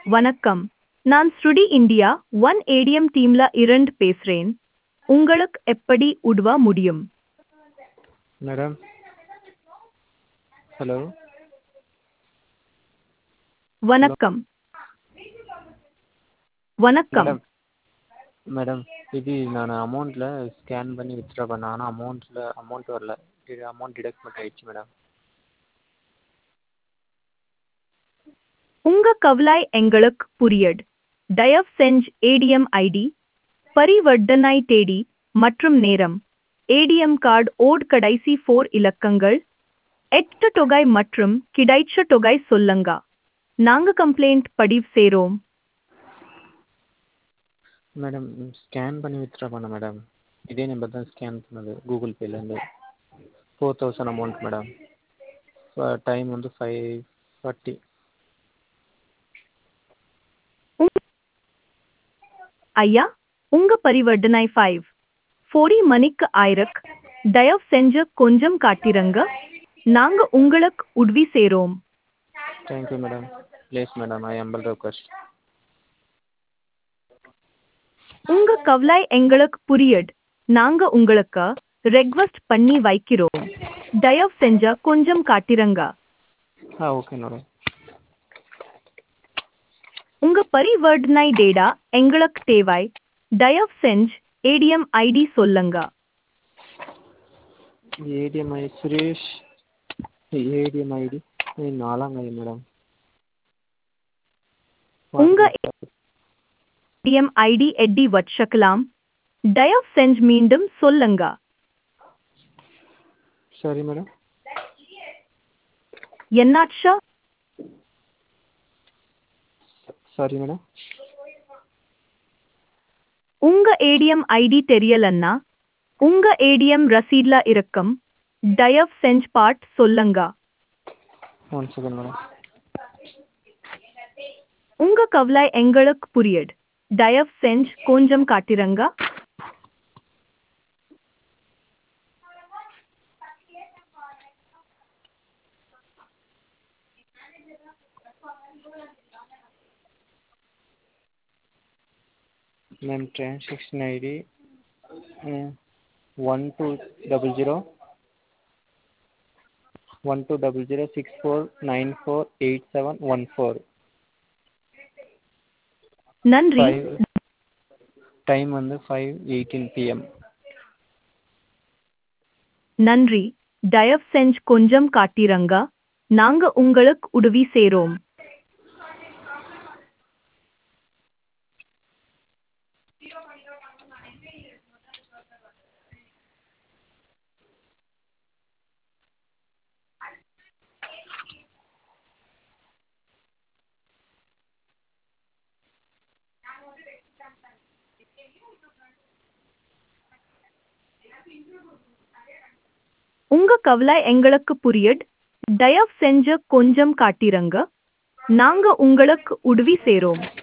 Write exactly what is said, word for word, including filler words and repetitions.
வணக்கம். நான் ஸ்ருடி India one ATM டீம்ல இருந்து பேசுறேன். உங்களுக்கு எப்படி உதவ முடியும்? மேடம் ஹலோ ஹலோ வணக்கம். வணக்கம். மேடம் மேடம் இது நான் அமௌண்ட்டில் ஸ்கேன் பண்ணி வித்ட்ரா பண்ணேன். ஆனால் அமௌண்ட்டில் அமௌண்ட் வரல. இது அமௌண்ட் டிடக்ட் மட்டும் ஆயிடுச்சு மேடம். உங்க கவலை எங்களுக்கு புரியுது. தயவு செஞ்சு ஏடிஎம் ஐடி, பரிவர்த்தனை தேதி மற்றும் நேரம், ஏடிஎம் கார்டு ஓட் கடைசி ஃபோர் இலக்கங்கள், எட்டு தொகை மற்றும் கிடைச்ச தொகை சொல்லுங்க. நாங்க கம்ப்ளைண்ட் பதிவு செய்றோம். மேடம் ஸ்கேன் பண்ணி வித்ட்ரா பண்ணேன் மேடம். இதே நம்பர் தான் ஸ்கேன் பண்ணது கூகுள் பேலேருந்து. Four thousand amount madam. Time வந்து ஃபைவ் ஃபார்ட்டி. உங்க- ஐயா, உங்க பரிவர்த்தனை ஃபைவ் ஃபோரி மணிக்கு ஆயிரக். தயவு செஞ்சு கொஞ்சம் காட்டிருங்க. நாங்க உங்களுக்கு உதவி செய்றோம். Thank you madam. Please madam I humble request. உங்க கவலை எங்களுக்கு புரியுது. நாங்க உங்களுக்கு ரெக்வெஸ்ட் பண்ணி வைக்கிறோம். தயவு செஞ்சு கொஞ்சம் காட்டிருங்க. ஆ ஓகே மேடம். உங்க பரிவர்த்தனை டேட்டா எங்களுக்கு தேவை. தயவு செஞ்சு ஏடிஎம் ஐடி சொல்லுங்க. ATM ID Suresh. ATM ID நாலாம் ஐடி மேடம். உங்க ஏடிஎம் ஐடி எட்டி வச்சுக்கலாம். தயவு செஞ்சு மீண்டும் சொல்லுங்க. சரி மேடம். என்னாச்சு? Sorry madam. உங்க ஏடிஎம் ஐடி தெரியலன்னா உங்க ஏடிஎம் ரசீட்ல இருக்கும். தயவு செஞ்சு பாட் சொல்லுங்க. One second madam. உங்க கவலை எங்களுக்கு புரியுது. தயவு செஞ்சு கொஞ்சம் காட்டிருங்க. Ma'am transaction ID one two double zero one two double zero six four nine four eight seven one four. நன்றி. ஃபைவ் டைம் வந்து ஃபைவ் எயிட்டீன் பிஎம். நன்றி. தயவு செஞ்சு கொஞ்சம் காட்டிருங்க. நாங்க உங்களுக்கு உதவி செய்றோம். உங்க கவலை எங்களுக்கு புரியுது. தயவு செஞ்சு கொஞ்சம் காட்டிருங்க. நாங்க உங்களுக்கு உதவி செய்றோம்.